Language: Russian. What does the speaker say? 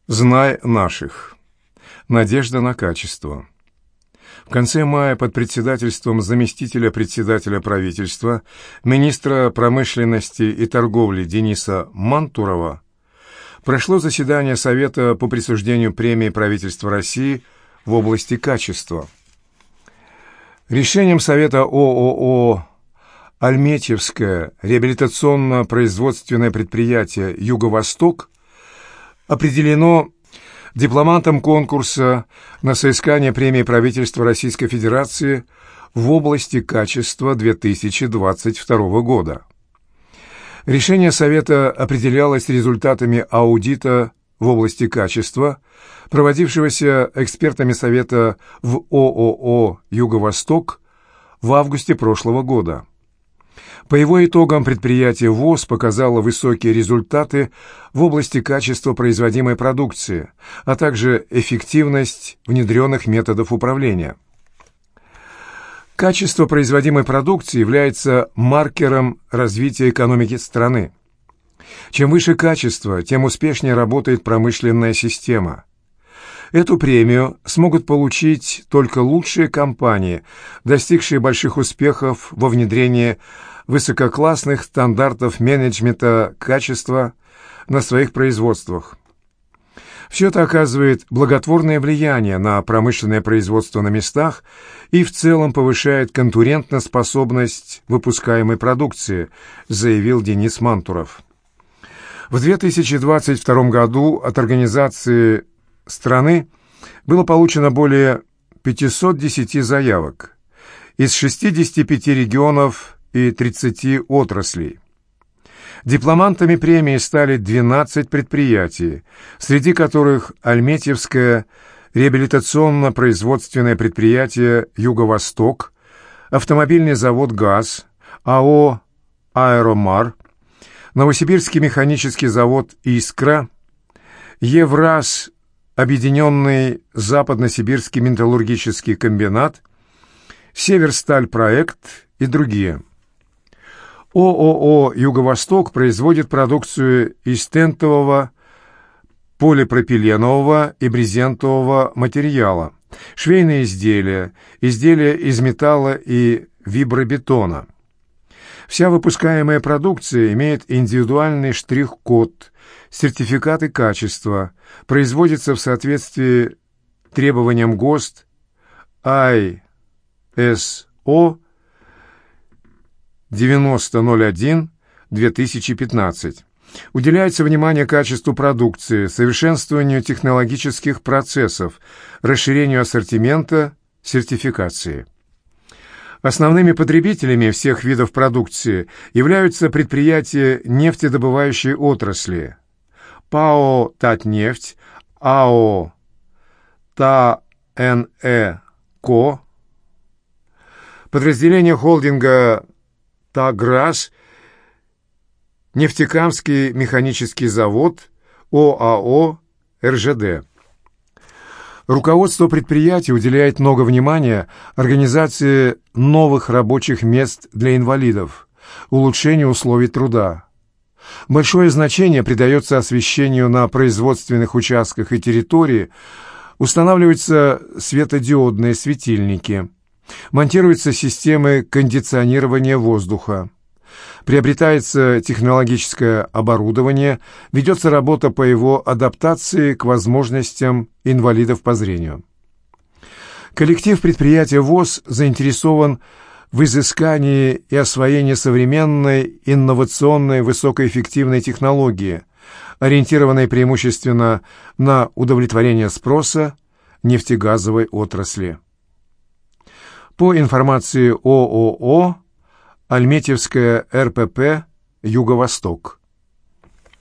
Знай наших. Надежда на качество. В конце мая под председательством заместителя председателя правительства, министра промышленности и торговли Дениса Мантурова прошло заседание Совета по присуждению премии правительства России в области качества. Решением Совета ООО «Альметьевское реабилитационно-производственное предприятие «Юго-Восток» определено дипломантом конкурса на соискание премии правительства Российской Федерации в области качества 2022 года. Решение Совета определялось результатами аудита в области качества, проводившегося экспертами Совета в ООО «Юго-Восток» в августе прошлого года. По его итогам предприятие ВОЗ показало высокие результаты в области качества производимой продукции, а также эффективность внедренных методов управления. Качество производимой продукции является маркером развития экономики страны. Чем выше качество, тем успешнее работает промышленная система. Эту премию смогут получить только лучшие компании, достигшие больших успехов во внедрении высококлассных стандартов менеджмента качества на своих производствах. Все это оказывает благотворное влияние на промышленное производство на местах и в целом повышает конкурентоспособность выпускаемой продукции, заявил Денис Мантуров. В 2022 году от организации страны было получено более 510 заявок из 65 регионов и 30 отраслей. Дипломантами премии стали 12 предприятий, среди которых Альметьевское реабилитационно-производственное предприятие «Юго-Восток», автомобильный завод «ГАЗ», АО «Аэромар», Новосибирский механический завод «Искра», Евраз, Объединенный Западно-Сибирский металлургический комбинат, Северсталь-проект и другие. ООО «Юго-Восток» производит продукцию из тентового, полипропиленового и брезентового материала, швейные изделия, изделия из металла и вибробетона. Вся выпускаемая продукция имеет индивидуальный штрих-код, сертификаты качества, производится в соответствии требованиям ГОСТ ISO 9001-2015. Уделяется внимание качеству продукции, совершенствованию технологических процессов, расширению ассортимента, сертификации. Основными потребителями всех видов продукции являются предприятия нефтедобывающей отрасли: ПАО «Татнефть», АО «ТАНЭКО», подразделение холдинга «Таграс», Нефтекамский механический завод, ОАО «РЖД». Руководство предприятия уделяет много внимания организации новых рабочих мест для инвалидов, улучшению условий труда. Большое значение придается освещению на производственных участках и территории, устанавливаются светодиодные светильники, монтируются системы кондиционирования воздуха, приобретается технологическое оборудование, ведется работа по его адаптации к возможностям инвалидов по зрению. Коллектив предприятия ВОЗ заинтересован в изыскании и освоении современной, инновационной, высокоэффективной технологии, ориентированной преимущественно на удовлетворение спроса нефтегазовой отрасли. По информации ООО «Альметьевское РПП Юго-Восток».